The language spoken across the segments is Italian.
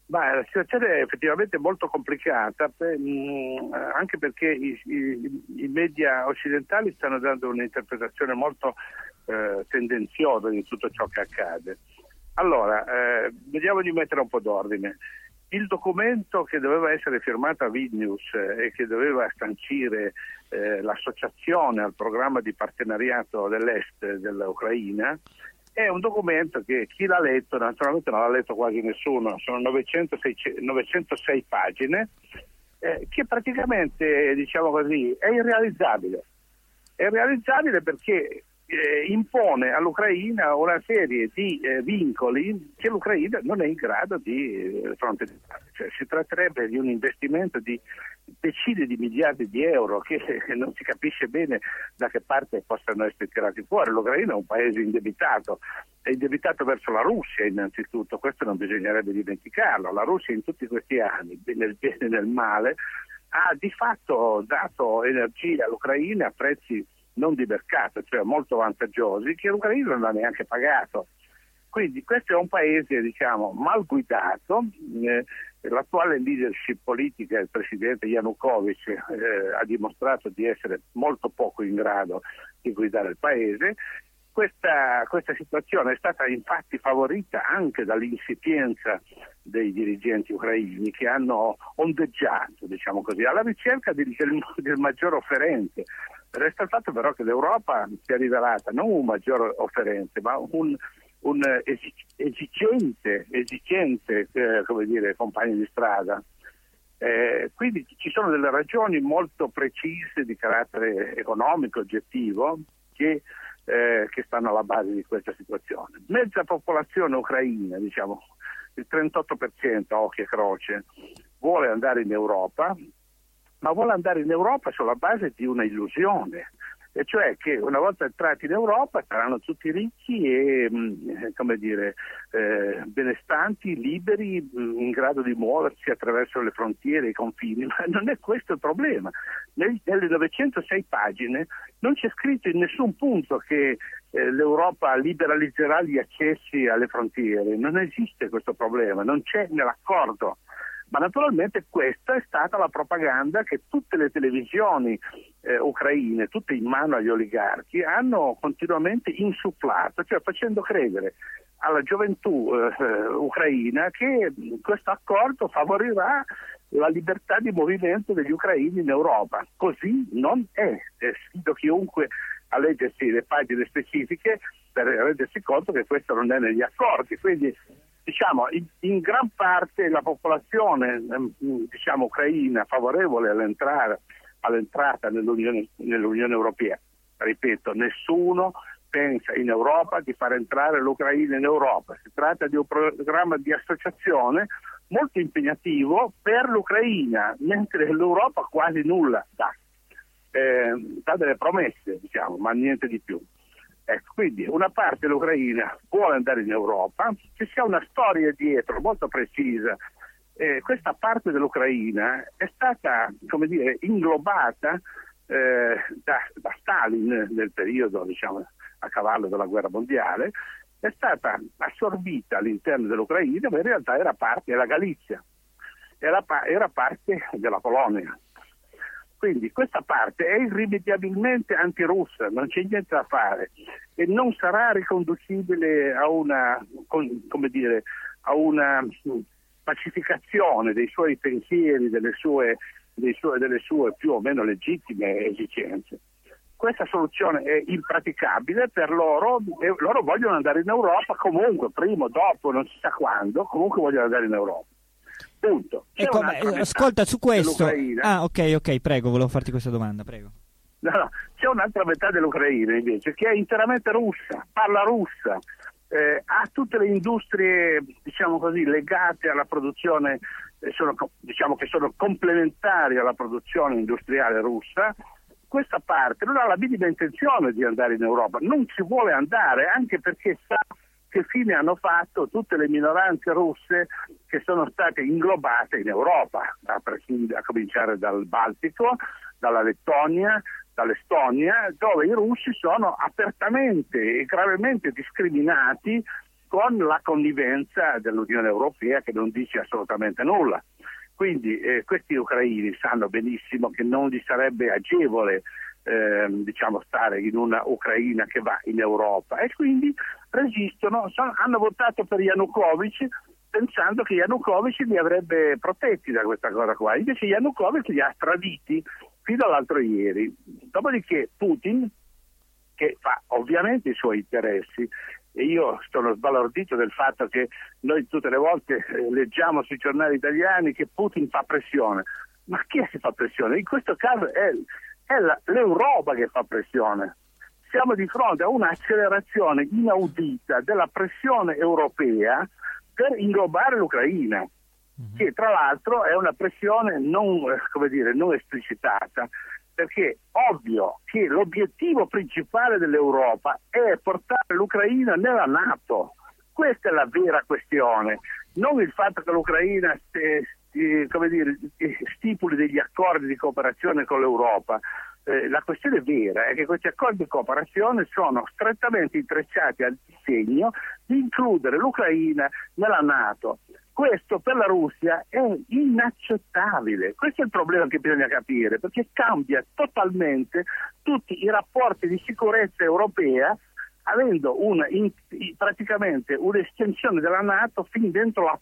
Ma la situazione è effettivamente molto complicata, anche perché i media occidentali stanno dando un'interpretazione molto tendenziosa di tutto ciò che accade. Allora, vediamo di mettere un po' d'ordine. Il documento che doveva essere firmato a Vilnius e che doveva sancire l'associazione al programma di partenariato dell'Est dell'Ucraina è un documento che chi l'ha letto, naturalmente non l'ha letto quasi nessuno, sono 906 pagine, che praticamente, diciamo così, è irrealizzabile. È irrealizzabile perché impone all'Ucraina una serie di vincoli che l'Ucraina non è in grado di fronteggiare. Cioè, si tratterebbe di un investimento di decine di miliardi di euro che non si capisce bene da che parte possano essere tirati fuori. L'Ucraina è un paese indebitato, è indebitato verso la Russia innanzitutto, questo non bisognerebbe dimenticarlo. La Russia in tutti questi anni, nel bene e nel male, ha di fatto dato energia all'Ucraina a prezzi non di mercato, cioè molto vantaggiosi, che l'Ucraina non ha neanche pagato. Quindi questo è un paese, diciamo, mal guidato. L'attuale leadership politica, il presidente Yanukovych, ha dimostrato di essere molto poco in grado di guidare il paese. Questa situazione è stata infatti favorita anche dall'insipienza dei dirigenti ucraini che hanno ondeggiato, diciamo così, alla ricerca del maggior offerente. Resta il fatto però che l'Europa si è rivelata non un maggior offerente, ma un esigente come dire, compagno di strada. Quindi ci sono delle ragioni molto precise di carattere economico, oggettivo, che stanno alla base di questa situazione. Mezza popolazione ucraina, diciamo il 38% a occhio e croce, vuole andare in Europa, ma vuole andare in Europa sulla base di una illusione, e cioè che una volta entrati in Europa saranno tutti ricchi e benestanti, liberi, in grado di muoversi attraverso le frontiere, i confini. Ma non è questo il problema. Nelle 906 pagine non c'è scritto in nessun punto che l'Europa liberalizzerà gli accessi alle frontiere. Non esiste questo problema, non c'è nell'accordo. Ma naturalmente questa è stata la propaganda che tutte le televisioni ucraine, tutte in mano agli oligarchi, hanno continuamente insufflato, cioè facendo credere alla gioventù ucraina che questo accordo favorirà la libertà di movimento degli ucraini in Europa. Così non è. Sfido chiunque a leggersi le pagine specifiche per rendersi conto che questo non è negli accordi. Quindi diciamo in gran parte la popolazione ucraina favorevole all'entrata nell'Unione Europea. Ripeto, nessuno pensa in Europa di far entrare l'Ucraina in Europa. Si tratta di un programma di associazione molto impegnativo per l'Ucraina, mentre l'Europa quasi nulla dà. Dà delle promesse, diciamo, ma niente di più. Ecco, quindi una parte dell'Ucraina vuole andare in Europa, ci sia una storia dietro molto precisa. Questa parte dell'Ucraina è stata, come dire, inglobata da Stalin nel periodo, diciamo, a cavallo della guerra mondiale, è stata assorbita all'interno dell'Ucraina, ma in realtà era parte della Galizia, era parte della Polonia. Quindi questa parte è irrimediabilmente antirussa, non c'è niente da fare e non sarà riconducibile a una pacificazione dei suoi pensieri, delle sue più o meno legittime esigenze. Questa soluzione è impraticabile per loro e loro vogliono andare in Europa comunque, prima o dopo, non si sa quando, comunque vogliono andare in Europa. Punto. Ecco, ascolta, su questo. Ok, prego, volevo farti questa domanda, prego. No, c'è un'altra metà dell'Ucraina invece che è interamente russa, parla russa, ha tutte le industrie, diciamo così, legate alla produzione, che sono complementari alla produzione industriale russa. Questa parte non ha la minima intenzione di andare in Europa, non ci vuole andare, anche perché sa che fine hanno fatto tutte le minoranze russe che sono state inglobate in Europa, a cominciare dal Baltico, dalla Lettonia, dall'Estonia, dove i russi sono apertamente e gravemente discriminati con la connivenza dell'Unione Europea che non dice assolutamente nulla. Quindi questi ucraini sanno benissimo che non gli sarebbe agevole stare in una Ucraina che va in Europa, e quindi resistono, hanno votato per Yanukovych pensando che Yanukovych li avrebbe protetti da questa cosa qua, invece Yanukovych li ha traditi fino all'altro ieri. Dopodiché Putin, che fa ovviamente i suoi interessi, e io sono sbalordito del fatto che noi tutte le volte leggiamo sui giornali italiani che Putin fa pressione. Ma chi è che fa pressione? In questo caso è l'Europa che fa pressione. Siamo di fronte a un'accelerazione inaudita della pressione europea per inglobare l'Ucraina, che tra l'altro è una pressione non esplicitata, perché è ovvio che l'obiettivo principale dell'Europa è portare l'Ucraina nella NATO. Questa è la vera questione, non il fatto che l'Ucraina stipuli degli accordi di cooperazione con l'Europa. La questione vera è che questi accordi di cooperazione sono strettamente intrecciati al disegno di includere l'Ucraina nella NATO. Questo per la Russia è inaccettabile. Questo è il problema che bisogna capire, perché cambia totalmente tutti i rapporti di sicurezza europea, avendo praticamente un'estensione della NATO fin dentro la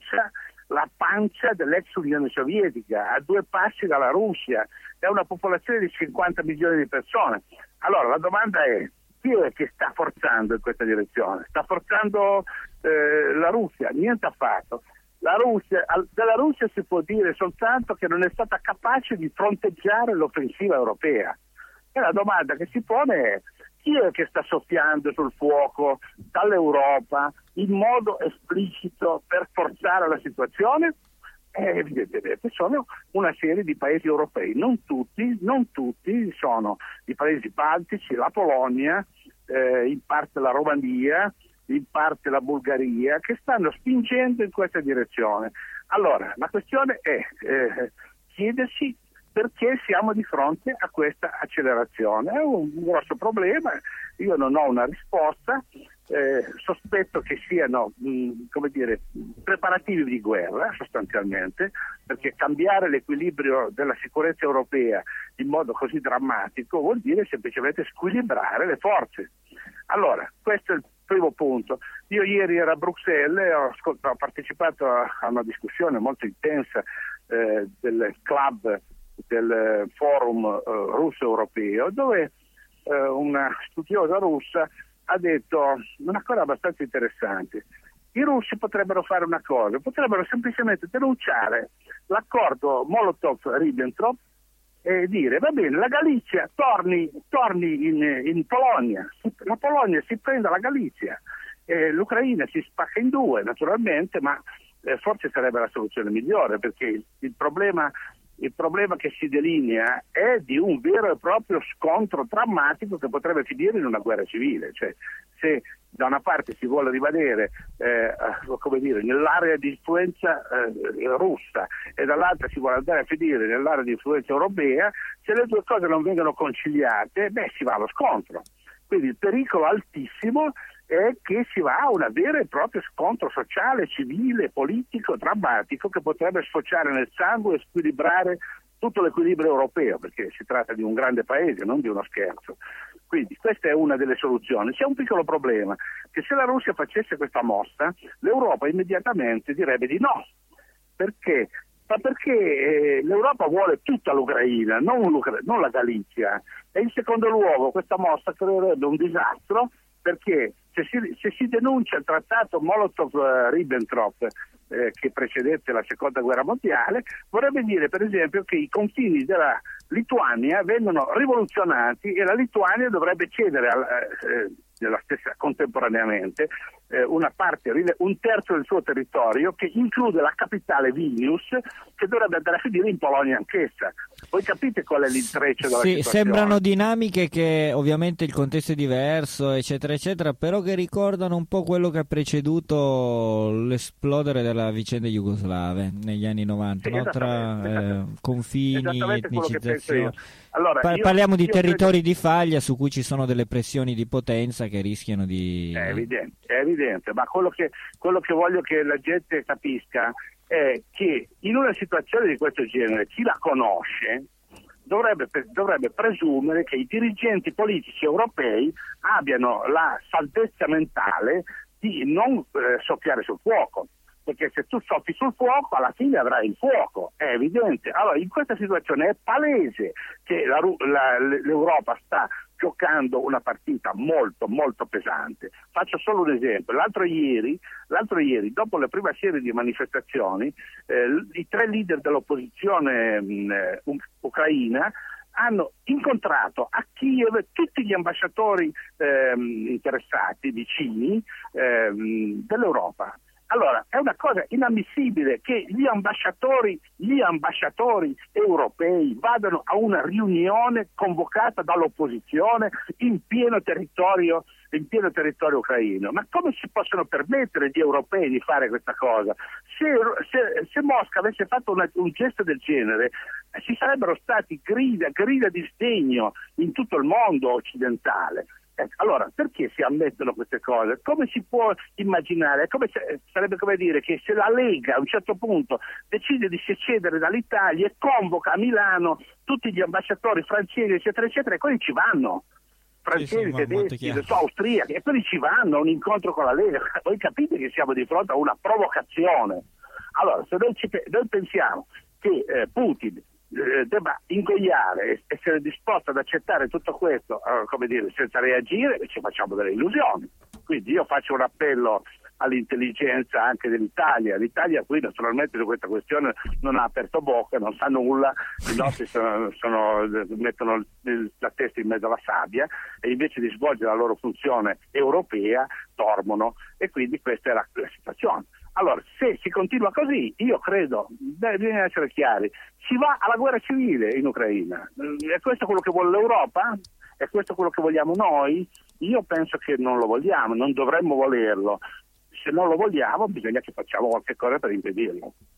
pancia dell'ex Unione Sovietica, a 2 passi dalla Russia, è una popolazione di 50 milioni di persone. Allora la domanda è: chi è che sta forzando in questa direzione? Sta forzando la Russia? Niente affatto. Della Russia si può dire soltanto che non è stata capace di fronteggiare l'offensiva europea. E la domanda che si pone è: chi è che sta soffiando sul fuoco dall'Europa in modo esplicito per forzare la situazione? Evidentemente sono una serie di paesi europei, non tutti sono i paesi baltici, la Polonia, in parte la Romania, in parte la Bulgaria, che stanno spingendo in questa direzione. Allora, la questione è chiedersi perché siamo di fronte a questa accelerazione. È un grosso problema, io non ho una risposta, sospetto che siano preparativi di guerra sostanzialmente, perché cambiare l'equilibrio della sicurezza europea in modo così drammatico vuol dire semplicemente squilibrare le forze. Allora, questo è il primo punto. Io ieri ero a Bruxelles, ho partecipato a una discussione molto intensa del club del forum russo europeo, dove una studiosa russa ha detto una cosa abbastanza interessante. I russi potrebbero fare una cosa, potrebbero semplicemente denunciare l'accordo Molotov-Ribbentrop e dire: va bene, la Galizia torni in Polonia, la Polonia si prenda la Galizia, l'Ucraina si spacca in 2 naturalmente, ma forse sarebbe la soluzione migliore, perché il problema che si delinea è di un vero e proprio scontro drammatico che potrebbe finire in una guerra civile. Cioè, se da una parte si vuole rimanere nell'area di influenza russa e dall'altra si vuole andare a finire nell'area di influenza europea, se le due cose non vengono conciliate, si va allo scontro. Quindi il pericolo altissimo è che si va a un vero e proprio scontro sociale, civile, politico, drammatico, che potrebbe sfociare nel sangue e squilibrare tutto l'equilibrio europeo, perché si tratta di un grande paese, non di uno scherzo. Quindi questa è una delle soluzioni. C'è un piccolo problema, che se la Russia facesse questa mossa, l'Europa immediatamente direbbe di no. Perché? Ma perché l'Europa vuole tutta l'Ucraina, non la Galizia. E in secondo luogo questa mossa creerebbe un disastro, perché se si denuncia il trattato Molotov-Ribbentrop che precedette la seconda guerra mondiale, vorrebbe dire per esempio che i confini della Lituania vengono rivoluzionati e la Lituania dovrebbe cedere della stessa contemporaneamente un terzo del suo territorio, che include la capitale Vilnius, che dovrebbe andare a finire in Polonia anch'essa. Voi capite qual è l'intreccio della situazione? Sembrano dinamiche che ovviamente il contesto è diverso, eccetera eccetera, però che ricordano un po' quello che ha preceduto l'esplodere della vicenda jugoslave negli anni 90, no? Tra confini, etnicizzazione. Allora, parliamo di territori di faglia su cui ci sono delle pressioni di potenza che rischiano di... È evidente evidente, ma quello che voglio che la gente capisca è che in una situazione di questo genere chi la conosce dovrebbe presumere che i dirigenti politici europei abbiano la salvezza mentale di non soffiare sul fuoco, perché se tu soffi sul fuoco alla fine avrai il fuoco, è evidente. Allora in questa situazione è palese che l'Europa sta giocando una partita molto molto pesante. Faccio solo un esempio: l'altro ieri dopo la prima serie di manifestazioni i 3 leader dell'opposizione ucraina hanno incontrato a Kiev tutti gli ambasciatori interessati, vicini dell'Europa. Allora, è una cosa inammissibile che gli ambasciatori europei vadano a una riunione convocata dall'opposizione in pieno territorio ucraino. Ma come si possono permettere gli europei di fare questa cosa? Se Mosca avesse fatto un gesto del genere, ci sarebbero stati grida di sdegno in tutto il mondo occidentale. Allora, perché si ammettono queste cose? Come si può immaginare? Sarebbe come dire che se la Lega a un certo punto decide di secedere dall'Italia e convoca a Milano tutti gli ambasciatori francesi, eccetera, eccetera, e quelli ci vanno. Francesi, tedeschi, austriaci, e quelli ci vanno a un incontro con la Lega. Voi capite che siamo di fronte a una provocazione. Allora, se noi pensiamo che Putin debba ingoiare e essere disposto ad accettare tutto questo, come dire, senza reagire, ci facciamo delle illusioni. Quindi io faccio un appello all'intelligenza anche dell'Italia. L'Italia qui naturalmente su questa questione non ha aperto bocca, non sa nulla, i nostri mettono la testa in mezzo alla sabbia e invece di svolgere la loro funzione europea dormono, e quindi questa è la situazione. Allora, se si continua così, io credo, bisogna essere chiari, si va alla guerra civile in Ucraina. È questo quello che vuole l'Europa? È questo quello che vogliamo noi? Io penso che non lo vogliamo, non dovremmo volerlo. Se non lo vogliamo, bisogna che facciamo qualche cosa per impedirlo.